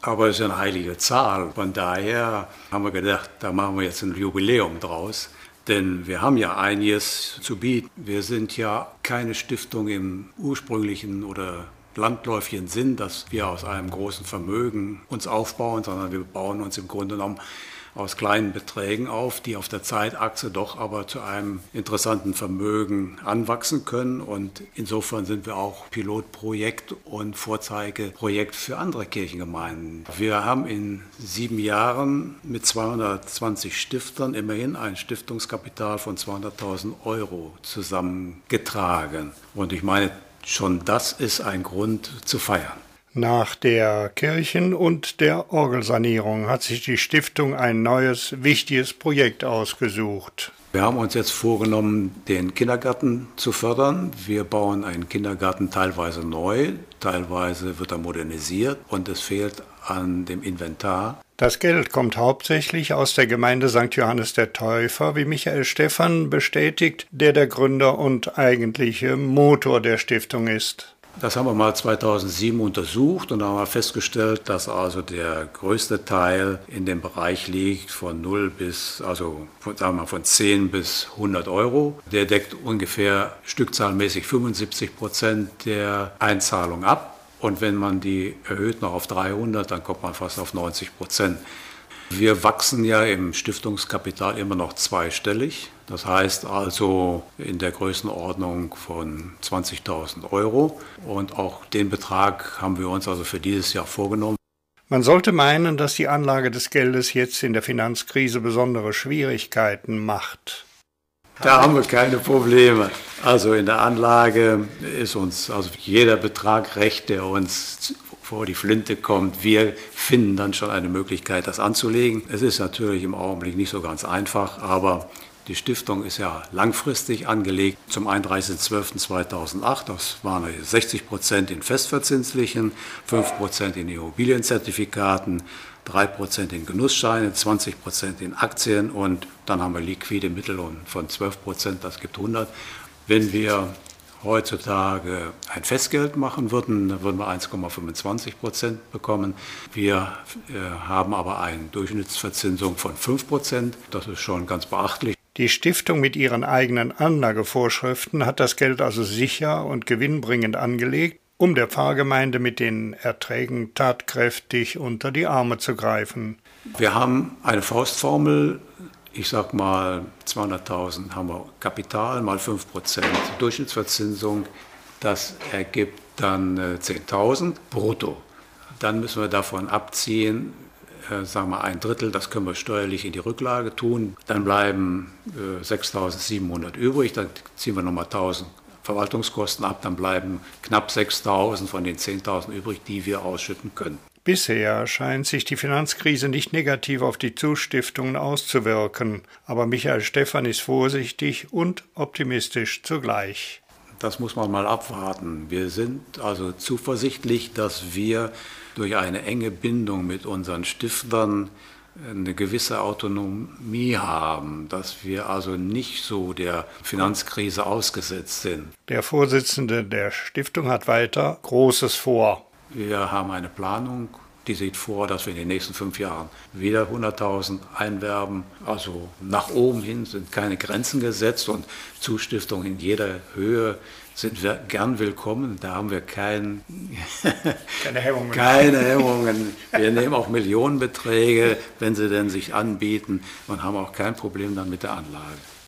Aber es ist eine heilige Zahl. Von daher haben wir gedacht, da machen wir jetzt ein Jubiläum draus. Denn wir haben ja einiges zu bieten. Wir sind ja keine Stiftung im ursprünglichen oder landläufigen Sinn, dass wir aus einem großen Vermögen uns aufbauen, sondern wir bauen uns im Grunde genommen aus kleinen Beträgen auf, die auf der Zeitachse doch aber zu einem interessanten Vermögen anwachsen können. Und insofern sind wir auch Pilotprojekt und Vorzeigeprojekt für andere Kirchengemeinden. Wir haben in 7 Jahren mit 220 Stiftern immerhin ein Stiftungskapital von 200.000 € zusammengetragen. Und ich meine, schon das ist ein Grund zu feiern. Nach der Kirchen- und der Orgelsanierung hat sich die Stiftung ein neues, wichtiges Projekt ausgesucht. Wir haben uns jetzt vorgenommen, den Kindergarten zu fördern. Wir bauen einen Kindergarten teilweise neu, teilweise wird er modernisiert und es fehlt an dem Inventar. Das Geld kommt hauptsächlich aus der Gemeinde St. Johannes der Täufer, wie Michael Stephan bestätigt, der Gründer und eigentliche Motor der Stiftung ist. Das haben wir mal 2007 untersucht und da haben wir festgestellt, dass also der größte Teil in dem Bereich liegt von 0 bis, also sagen wir mal von 10 bis 100 €. Der deckt ungefähr stückzahlmäßig 75% der Einzahlung ab. Und wenn man die erhöht noch auf 300, dann kommt man fast auf 90%. Wir wachsen ja im Stiftungskapital immer noch zweistellig. Das heißt also in der Größenordnung von 20.000 €. Und auch den Betrag haben wir uns also für dieses Jahr vorgenommen. Man sollte meinen, dass die Anlage des Geldes jetzt in der Finanzkrise besondere Schwierigkeiten macht. Da haben wir keine Probleme. Also in der Anlage ist uns also jeder Betrag recht, der uns vor die Flinte kommt. Wir finden dann schon eine Möglichkeit, das anzulegen. Es ist natürlich im Augenblick nicht so ganz einfach, aber die Stiftung ist ja langfristig angelegt zum 31.12.2008. Das waren 60% in festverzinslichen, 5% in Immobilienzertifikaten, 3% in Genussscheine, 20% in Aktien und dann haben wir liquide Mittel von 12%, das gibt 100. Wenn wir heutzutage ein Festgeld machen würden, dann würden wir 1,25% bekommen. Wir haben aber eine Durchschnittsverzinsung von 5%. Das ist schon ganz beachtlich. Die Stiftung mit ihren eigenen Anlagevorschriften hat das Geld also sicher und gewinnbringend angelegt, um der Pfarrgemeinde mit den Erträgen tatkräftig unter die Arme zu greifen. Wir haben eine Faustformel. Ich sag mal, 200.000 haben wir Kapital mal 5% Durchschnittsverzinsung. Das ergibt dann 10.000 brutto. Dann müssen wir davon abziehen, sagen wir 1/3, das können wir steuerlich in die Rücklage tun. Dann bleiben 6.700 übrig, dann ziehen wir nochmal 1.000 Verwaltungskosten ab, dann bleiben knapp 6.000 von den 10.000 übrig, die wir ausschütten können. Bisher scheint sich die Finanzkrise nicht negativ auf die Zustiftungen auszuwirken, aber Michael Stephan ist vorsichtig und optimistisch zugleich. Das muss man mal abwarten. Wir sind also zuversichtlich, dass wir durch eine enge Bindung mit unseren Stiftern eine gewisse Autonomie haben, dass wir also nicht so der Finanzkrise ausgesetzt sind. Der Vorsitzende der Stiftung hat weiter Großes vor. Wir haben eine Planung, die sieht vor, dass wir in den nächsten 5 Jahren wieder 100.000 einwerben. Also nach oben hin sind keine Grenzen gesetzt und Zustiftungen in jeder Höhe sind wir gern willkommen. Da haben wir keine Hemmungen. Keine Hemmungen. Wir nehmen auch Millionenbeträge, wenn sie denn sich anbieten und haben auch kein Problem dann mit der Anlage.